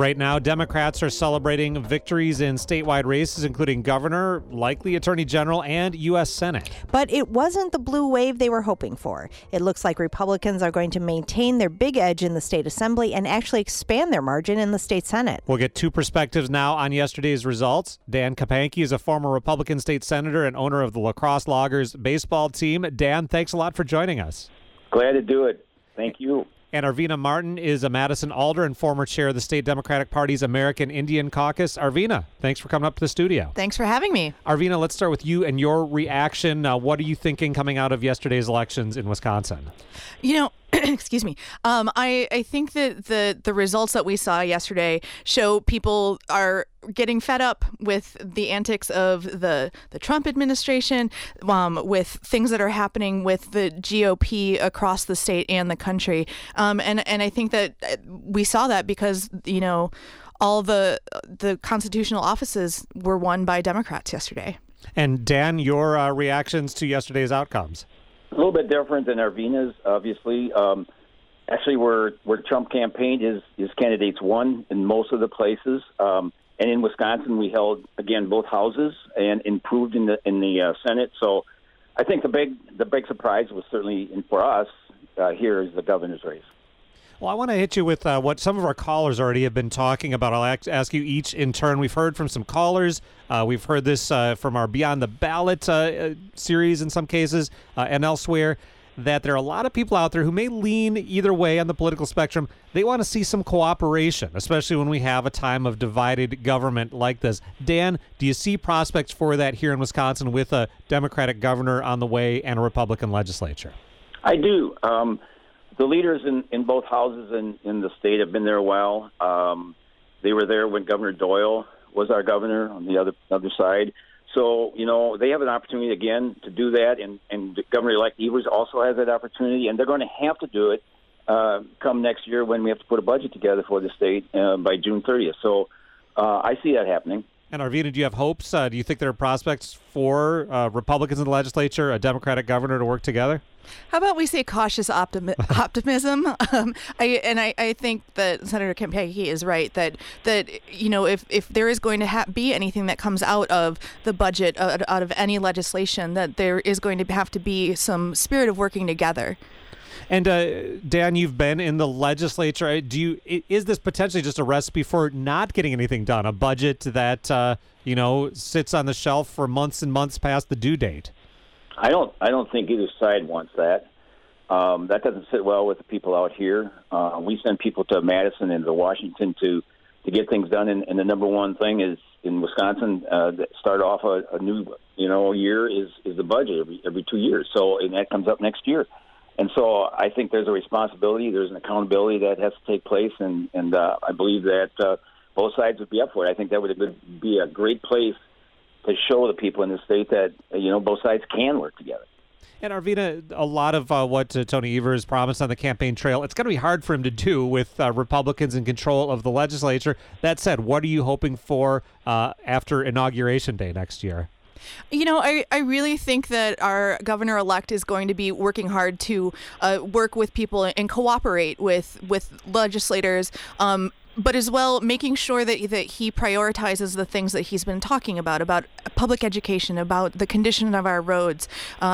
Right now, Democrats are celebrating victories in statewide races, including governor, likely attorney general, and U.S. Senate. But it wasn't the blue wave they were hoping for. It looks like Republicans are going to maintain their big edge in the state assembly and actually expand their margin in the state Senate. We'll get two perspectives now on yesterday's results. Dan Kapanke is a former Republican state senator and owner of the La Crosse Loggers baseball team. Dan, thanks a lot for joining us. Glad to do it. Thank you. And Arvina Martin is a Madison alder and former chair of the state Democratic Party's American Indian Caucus. Arvina, thanks for coming up to the studio. Thanks for having me. Arvina, let's start with you and your reaction. What are you thinking coming out of yesterday's elections in Wisconsin? You know, excuse me. I think that the results that we saw yesterday show people are getting fed up with the antics of the Trump administration, with things that are happening with the GOP across the state and the country. And I think that we saw that because, you know, all the constitutional offices were won by Democrats yesterday. And Dan, your reactions to yesterday's outcomes? A little bit different than Arvina's, obviously. Actually, where Trump campaigned, his candidates won in most of the places. And in Wisconsin, we held, again, both houses and improved in the Senate. So I think the big surprise was certainly, for us, here is the governor's race. Well, I want to hit you with what some of our callers already have been talking about. I'll ask you each in turn. We've heard from some callers. We've heard this from our Beyond the Ballot series in some cases and elsewhere, that there are a lot of people out there who may lean either way on the political spectrum. They want to see some cooperation, especially when we have a time of divided government like this. Dan, do you see prospects for that here in Wisconsin with a Democratic governor on the way and a Republican legislature? I do. The leaders in both houses in the state have been there a while. They were there when Governor Doyle was our governor on the other side. So, you know, they have an opportunity again to do that, and Governor-elect Evers also has that opportunity, and they're going to have to do it come next year when we have to put a budget together for the state by June 30th. So I see that happening. And Arvina, do you have hopes? Do you think there are prospects for Republicans in the legislature, a Democratic governor to work together? How about we say cautious optimism? I think that Senator Kapanke is right that you know, if there is going to be anything that comes out of the budget, out of any legislation, that there is going to have to be some spirit of working together. And Dan, you've been in the legislature. Is this potentially just a recipe for not getting anything done? A budget that sits on the shelf for months and months past the due date? I don't think either side wants that. That doesn't sit well with the people out here. We send people to Madison and to Washington to get things done, and the number one thing is in Wisconsin that start off a new year is the budget every 2 years. So, and that comes up next year. And so I think there's a responsibility, there's an accountability that has to take place, and I believe that both sides would be up for it. I think that would be a great place to show the people in the state that, both sides can work together. And Arvina, a lot of what Tony Evers promised on the campaign trail, it's going to be hard for him to do with Republicans in control of the legislature. That said, what are you hoping for after Inauguration Day next year? You know, I really think that our governor-elect is going to be working hard to work with people and cooperate with legislators, but as well making sure that he prioritizes the things that he's been talking about public education, about the condition of our roads,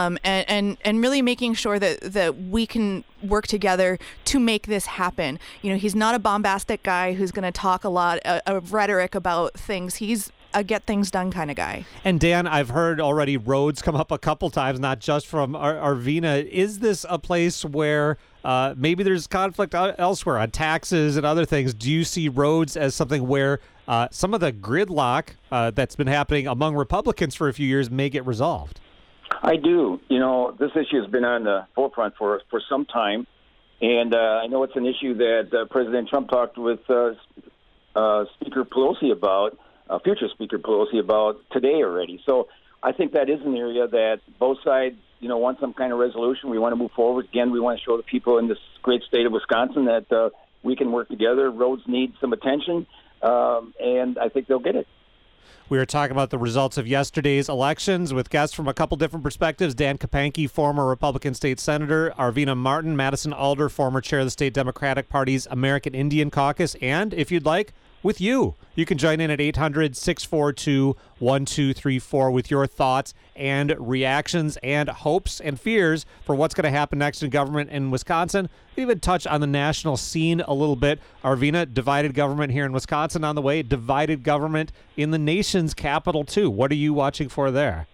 and really making sure that we can work together to make this happen. You know, he's not a bombastic guy who's going to talk a lot of rhetoric about things. He's a get things done kind of guy. And Dan, I've heard already roads come up a couple times, not just from Arvina. Is this a place where maybe there's conflict elsewhere on taxes and other things? Do you see roads as something where some of the gridlock that's been happening among Republicans for a few years may get resolved? I do. You know, this issue has been on the forefront for some time, and I know it's an issue that President Trump talked with Speaker Pelosi about, future Speaker Pelosi about today already. So I think that is an area that both sides, want some kind of resolution. We want to move forward. Again, we want to show the people in this great state of Wisconsin that we can work together. Roads need some attention, and I think they'll get it. We are talking about the results of yesterday's elections with guests from a couple different perspectives. Dan Kapanke, former Republican state senator. Arvina Martin, Madison alder, former chair of the state Democratic Party's American Indian Caucus. And, if you'd like, with you. You can join in at 800-642-1234 with your thoughts and reactions and hopes and fears for what's going to happen next in government in Wisconsin. We even touch on the national scene a little bit. Arvina, divided government here in Wisconsin on the way, divided government in the nation's capital too. What are you watching for there?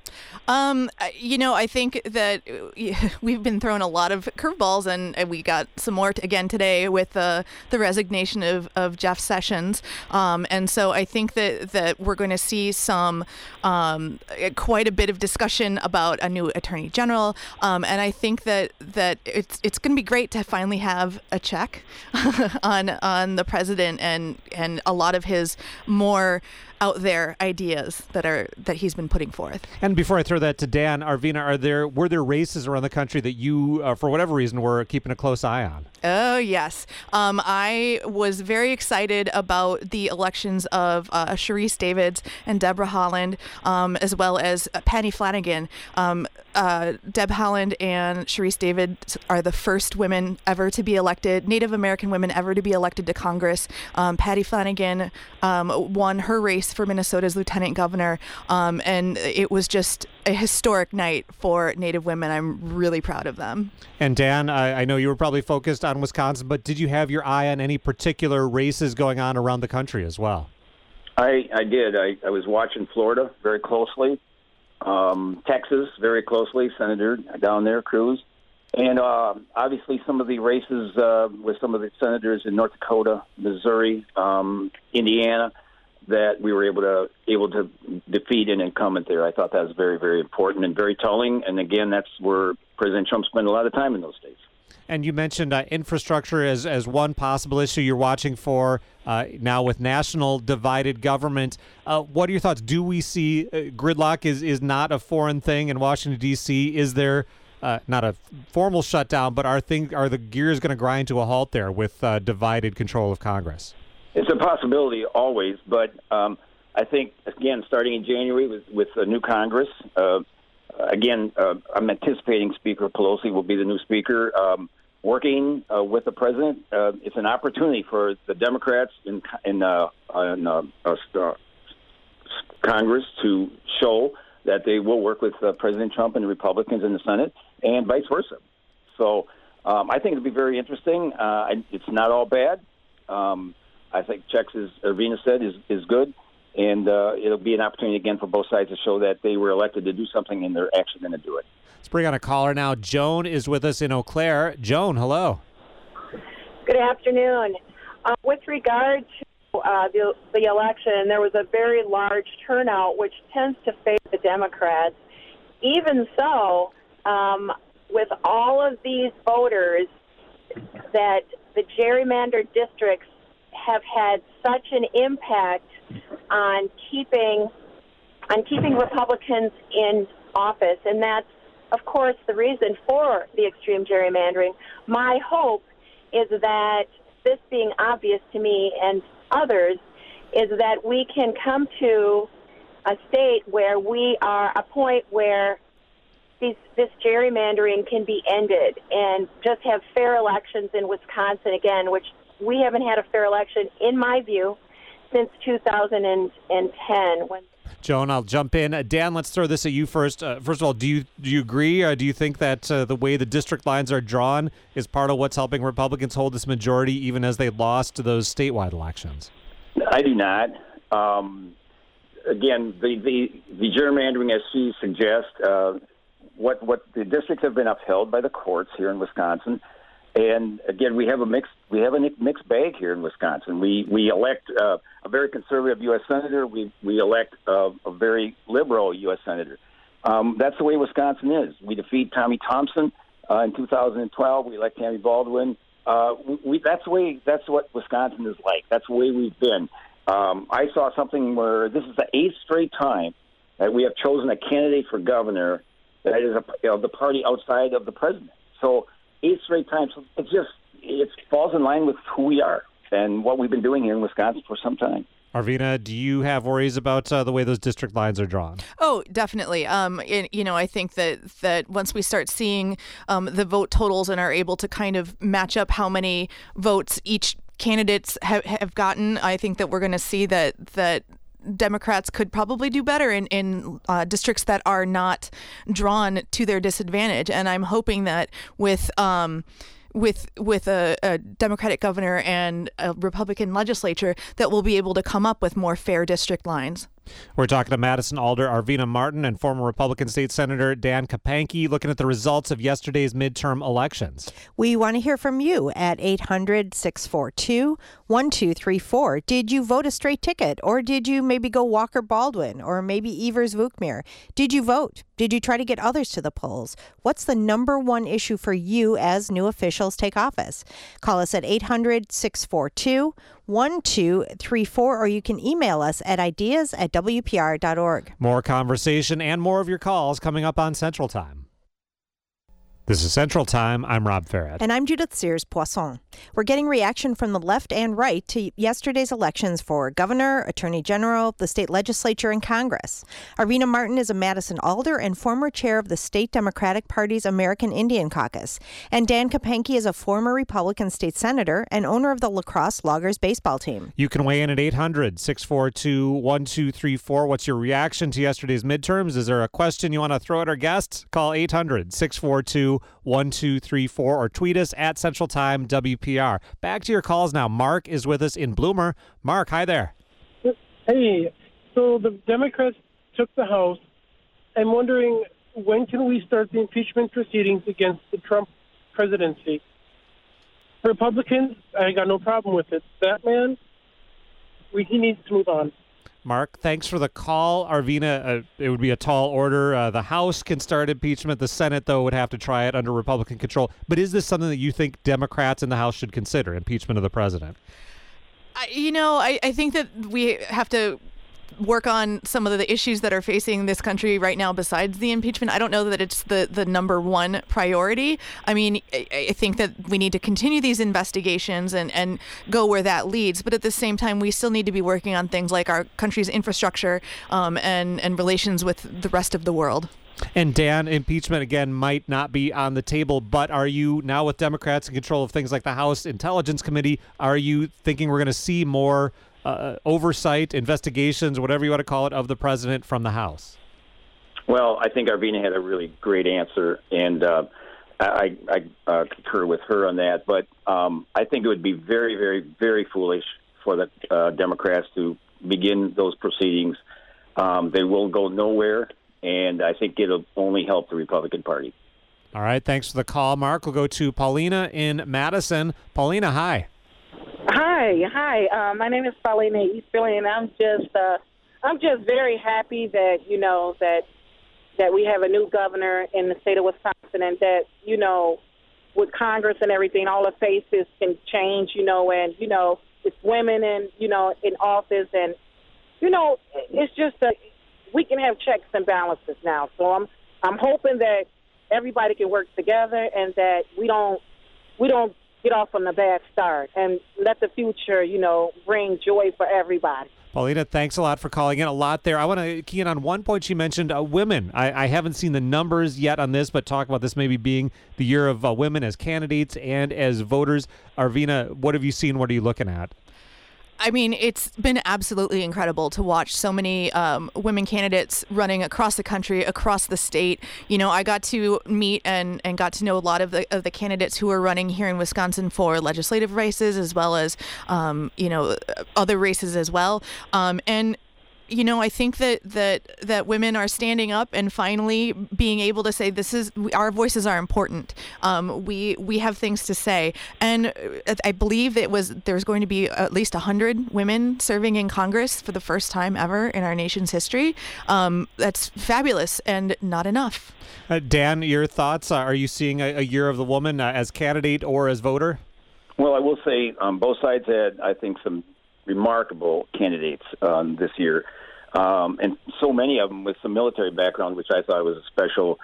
I think that we've been thrown a lot of curveballs, and we got some more again today with the resignation of Jeff Sessions. And so I think that we're going to see some quite a bit of discussion about a new attorney general. And I think that it's going to be great to finally have a check on the president and a lot of his more out there ideas that he's been putting forth. And before I throw that to Dan, Arvina, were there races around the country that you, for whatever reason, were keeping a close eye on? Oh, yes. I was very excited about the elections of Sharice Davids and Deborah Holland, as well as Patty Flanagan. Deb Holland and Sharice Davids are the first women ever to be elected, Native American women ever to be elected to Congress. Patty Flanagan won her race for Minnesota's lieutenant governor, and it was just a historic night for Native women. I'm really proud of them. And Dan, I know you were probably focused on Wisconsin, but did you have your eye on any particular races going on around the country as well? I did. I was watching Florida very closely, Texas very closely, Senator down there, Cruz, and obviously some of the races with some of the senators in North Dakota, Missouri, Indiana, that we were able to defeat an incumbent there. I thought that was very, very important and very telling. And again, that's where President Trump spent a lot of time in those states. And you mentioned infrastructure as one possible issue you're watching for now with national divided government. What are your thoughts? Do we see gridlock is not a foreign thing in Washington, D.C.? Is there not a formal shutdown, but are the gears going to grind to a halt there with divided control of Congress? It's a possibility always, but I think, again, starting in January with the new Congress, I'm anticipating Speaker Pelosi will be the new speaker. Working with the president, it's an opportunity for the Democrats in Congress to show that they will work with President Trump and the Republicans in the Senate, and vice versa. So I think it'll be very interesting. It's not all bad. I think checks, as Arvina said, is good. And it'll be an opportunity again for both sides to show that they were elected to do something and they're actually going to do it. Let's bring on a caller now. Joan is with us in Eau Claire. Joan, hello. Good afternoon. With regard to the election, there was a very large turnout, which tends to favor the Democrats. Even so, with all of these voters, that the gerrymandered districts have had such an impact on keeping Republicans in office, and that's, of course, the reason for the extreme gerrymandering. My hope is that this being obvious to me and others is that we can come to a state where we are a point where this gerrymandering can be ended and just have fair elections in Wisconsin again, which we haven't had a fair election, in my view, since 2010. Joan, I'll jump in. Dan, let's throw this at you first. First of all, do you agree? Or do you think that the way the district lines are drawn is part of what's helping Republicans hold this majority, even as they lost those statewide elections? I do not. Again, the gerrymandering, as she suggests, what the districts have been upheld by the courts here in Wisconsin. And again, we have a mixed bag here in Wisconsin. We elect a very conservative U.S. senator. We elect a very liberal U.S. senator. That's the way Wisconsin is. We defeat Tommy Thompson in 2012. We elect Tammy Baldwin. That's what Wisconsin is like. That's the way we've been. I saw something where this is the 8th straight time that we have chosen a candidate for governor that is the party outside of the president. So 8 straight times. It falls in line with who we are and what we've been doing here in Wisconsin for some time. Arvina, do you have worries about the way those district lines are drawn? Oh, definitely. I think that once we start seeing the vote totals and are able to kind of match up how many votes each candidates have gotten, I think that we're going to see that Democrats could probably do better in districts that are not drawn to their disadvantage. And I'm hoping that with a Democratic governor and a Republican legislature, that we'll be able to come up with more fair district lines. We're talking to Madison Alder Arvina Martin and former Republican State Senator Dan Kapanke, looking at the results of yesterday's midterm elections. We want to hear from you at 800-642-1234. Did you vote a straight ticket, or did you maybe go Walker Baldwin, or maybe Evers Vukmir? Did you vote? Did you try to get others to the polls? What's the number one issue for you as new officials take office? Call us at 800-642-1234, or you can email us at ideas@wpr.org. More conversation and more of your calls coming up on Central Time. This is Central Time. I'm Rob Farrett. And I'm Judith Sears-Poisson. We're getting reaction from the left and right to yesterday's elections for governor, attorney general, the state legislature, and Congress. Arvina Martin is a Madison Alder and former chair of the state Democratic Party's American Indian Caucus. And Dan Kapanke is a former Republican state senator and owner of the La Crosse Loggers baseball team. You can weigh in at 800-642-1234. What's your reaction to yesterday's midterms? Is there a question you want to throw at our guests? Call 800-642-1234 or tweet us at Central Time WPR. Back to your calls now. Mark is with us in Bloomer. Mark, hi there. Hey, so the Democrats took the House. I'm wondering, when can we start the impeachment proceedings against the Trump presidency? Republicans, I got no problem with it. That man, he needs to move on. Mark, thanks for the call. Arvina, it would be a tall order. The House can start impeachment. The Senate, though, would have to try it under Republican control. But is this something that you think Democrats in the House should consider, impeachment of the president? I think that we have to work on some of the issues that are facing this country right now besides the impeachment. I don't know that it's the number one priority. I mean, I think that we need to continue these investigations and go where that leads. But at the same time, we still need to be working on things like our country's infrastructure and relations with the rest of the world. And Dan, impeachment, again, might not be on the table, but are you, now with Democrats in control of things like the House Intelligence Committee, are you thinking we're going to see more oversight, investigations, whatever you want to call it, of the president from the House? Well, I think Arvina had a really great answer, and I concur with her on that. But I think it would be very, very, very foolish for the Democrats to begin those proceedings. They will go nowhere, and I think it'll only help the Republican Party. All right, thanks for the call, Mark. We'll go to Paulina in Madison. Paulina, hi. Hi. My name is Paulina Easterly, and I'm just very happy that that we have a new governor in the state of Wisconsin, and that with Congress and everything, all the faces can change, and it's women in office, and it's just that we can have checks and balances now. So I'm hoping that everybody can work together, and that we don't get off on a bad start, and let the future, bring joy for everybody. Paulina, thanks a lot for calling in. A lot there. I want to key in on one point she mentioned, women. I haven't seen the numbers yet on this, but talk about this maybe being the year of women as candidates and as voters. Arvina, what have you seen? What are you looking at? I mean, it's been absolutely incredible to watch so many women candidates running across the country, across the state. I got to meet and got to know a lot of the candidates who are running here in Wisconsin for legislative races, as well as, other races as well. And I think that women are standing up and finally being able to say, our voices are important. We have things to say. And I believe there's going to be at least 100 women serving in Congress for the first time ever in our nation's history. That's fabulous and not enough. Dan, your thoughts? Are you seeing a year of the woman as candidate or as voter? Well, I will say both sides had, I think, some remarkable candidates this year, and so many of them with some military background, which I thought was a special,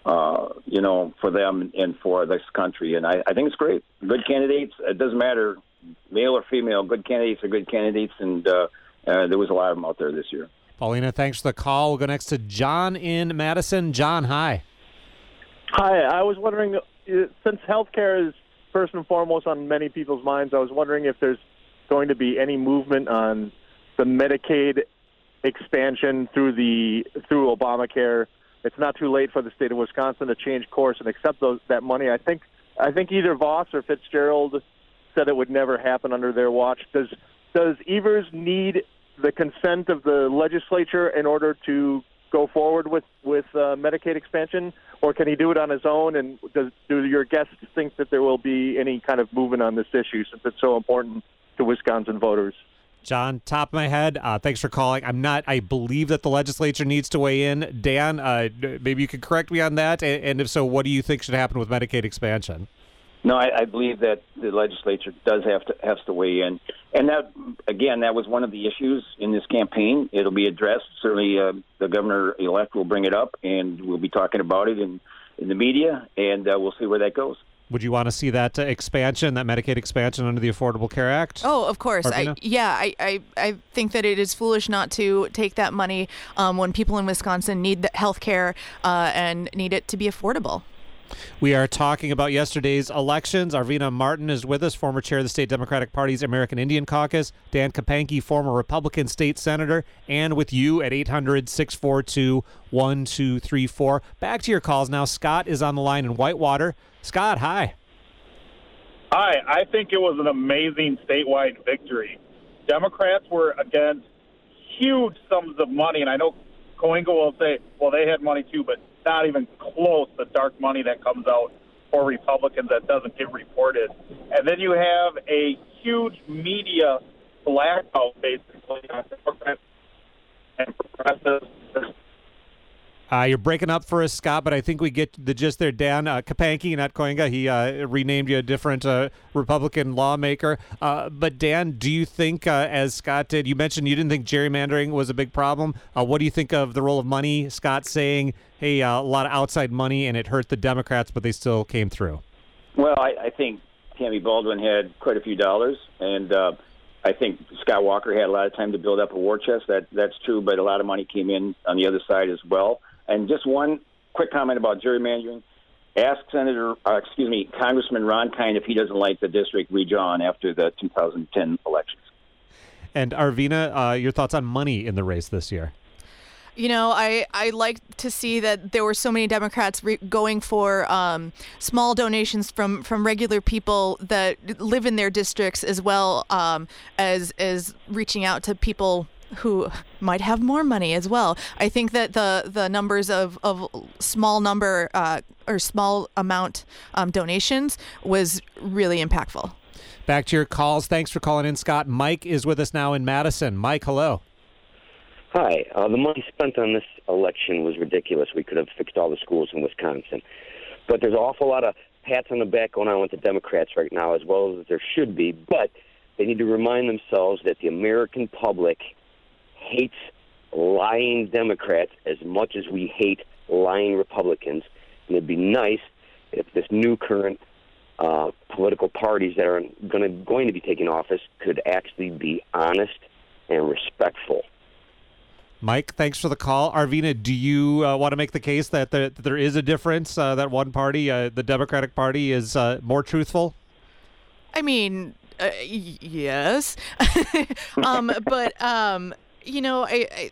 for them and for this country. And I think it's great. Good candidates. It doesn't matter, male or female. Good candidates are good candidates, and there was a lot of them out there this year. Paulina, thanks for the call. We'll go next to John in Madison. John, hi. Hi. I was wondering, since healthcare is first and foremost on many people's minds. I was wondering if there's going to be any movement on the Medicaid expansion through Obamacare. It's not too late for the state of Wisconsin to change course and accept that money. I think either Voss or Fitzgerald said it would never happen under their watch. Does Evers need the consent of the legislature in order to go forward with Medicaid expansion, or can he do it on his own? And do your guests think that there will be any kind of movement on this issue since it's so important to Wisconsin voters? John, top of my head, thanks for calling. I believe that the legislature needs to weigh in. Dan, maybe you could correct me on that. And if so, what do you think should happen with Medicaid expansion? No, I believe that the legislature has to weigh in. And that was one of the issues in this campaign. It'll be addressed. Certainly the governor-elect will bring it up, and we'll be talking about it in the media, and we'll see where that goes. Would you want to see that expansion, that Medicaid expansion under the Affordable Care Act? Oh, of course. I think that it is foolish not to take that money when people in Wisconsin need health care and need it to be affordable. We are talking about yesterday's elections. Arvina Martin is with us, former chair of the State Democratic Party's American Indian Caucus. Dan Kapanke, former Republican state senator, and with you at 800-642-1234. Back to your calls now. Scott is on the line in Whitewater. Scott, hi. Hi. I think it was an amazing statewide victory. Democrats were against huge sums of money, and I know Coingo will say, well, they had money too, but not even close the dark money that comes out for Republicans that doesn't get reported. And then you have a huge media blackout, basically, on Democrats and progressives. You're breaking up for us, Scott, but I think we get the gist there. Dan Kapanke, not Koinga, he renamed you a different Republican lawmaker. But Dan, do you think, as Scott did, you mentioned you didn't think gerrymandering was a big problem. What do you think of the role of money? Scott saying, hey, a lot of outside money, and it hurt the Democrats, but they still came through. Well, I think Tammy Baldwin had quite a few dollars, and I think Scott Walker had a lot of time to build up a war chest. That's true, but a lot of money came in on the other side as well. And just one quick comment about gerrymandering. Ask Congressman Ron Kind if he doesn't like the district redrawn after the 2010 elections. And Arvina, your thoughts on money in the race this year? You know, I like to see that there were so many Democrats going for small donations from regular people that live in their districts, as well as reaching out to people who might have more money as well. I think that the numbers of small number or small amount donations was really impactful. Back to your calls. Thanks for calling in, Scott. Mike is with us now in Madison. Mike, hello. Hi. The money spent on this election was ridiculous. We could have fixed all the schools in Wisconsin. But there's an awful lot of pats on the back going on with the Democrats right now, as well as there should be. But they need to remind themselves that the American public hates lying Democrats as much as we hate lying Republicans. And it'd be nice if this new current political parties that are going to be taking office could actually be honest and respectful. Mike, thanks for the call. Arvina, do you want to make the case that there is a difference, that one party, the Democratic Party, is more truthful? I mean, yes. But you know,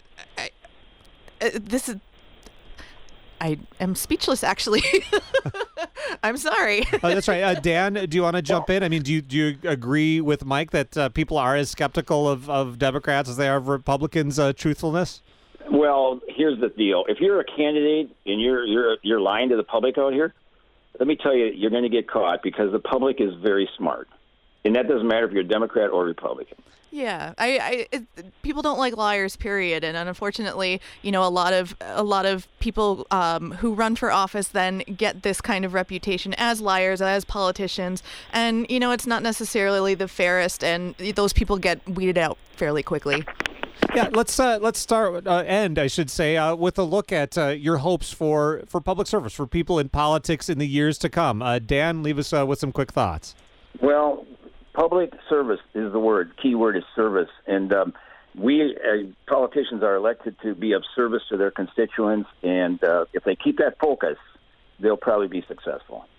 I am speechless, actually. I'm sorry. That's right. Dan, do you want to jump in? I mean, do you agree with Mike that people are as skeptical of Democrats as they are of Republicans' truthfulness? Well, here's the deal. If you're a candidate and you're lying to the public out here, let me tell you, you're going to get caught because the public is very smart. And that doesn't matter if you're a Democrat or Republican. Yeah, people don't like liars, period. And unfortunately, you know, a lot of people who run for office then get this kind of reputation as liars, as politicians. And, you know, it's not necessarily the fairest, and those people get weeded out fairly quickly. Yeah, let's end, I should say, with a look at your hopes for public service, for people in politics in the years to come. Dan, leave us with some quick thoughts. Well, public service is the word. Key word is service. And we politicians are elected to be of service to their constituents. And if they keep that focus, they'll probably be successful.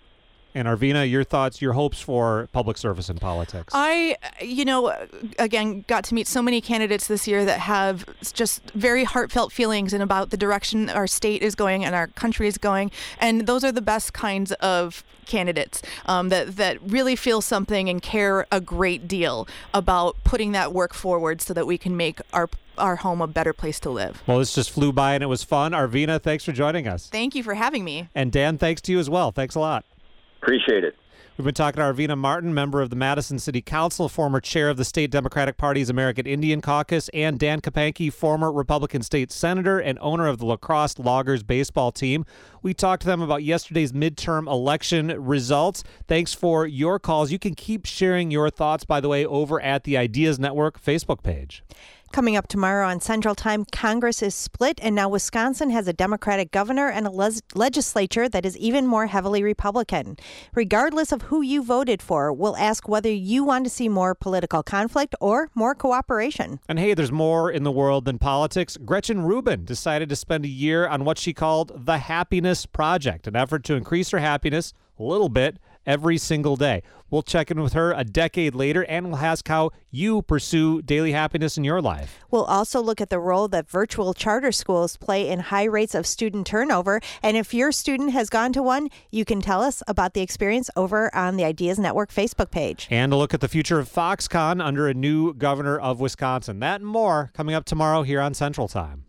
And Arvina, your thoughts, your hopes for public service in politics? I, again, got to meet so many candidates this year that have just very heartfelt feelings and about the direction our state is going and our country is going. And those are the best kinds of candidates that really feel something and care a great deal about putting that work forward so that we can make our home a better place to live. Well, this just flew by and it was fun. Arvina, thanks for joining us. Thank you for having me. And Dan, thanks to you as well. Thanks a lot. Appreciate it. We've been talking to Arvina Martin, member of the Madison City Council, former chair of the state Democratic Party's American Indian Caucus, and Dan Kapanke, former Republican state senator and owner of the La Crosse Loggers baseball team. We talked to them about yesterday's midterm election results. Thanks for your calls. You can keep sharing your thoughts, by the way, over at the Ideas Network Facebook page. Coming up tomorrow on Central Time, Congress is split, and now Wisconsin has a Democratic governor and a legislature that is even more heavily Republican. Regardless of who you voted for, we'll ask whether you want to see more political conflict or more cooperation. And hey, there's more in the world than politics. Gretchen Rubin decided to spend a year on what she called the Happiness Project, an effort to increase her happiness a little bit every single day. We'll check in with her a decade later, and we'll ask how you pursue daily happiness in your life. We'll also look at the role that virtual charter schools play in high rates of student turnover. And if your student has gone to one, you can tell us about the experience over on the Ideas Network Facebook page. And a look at the future of Foxconn under a new governor of Wisconsin. That and more coming up tomorrow here on Central Time.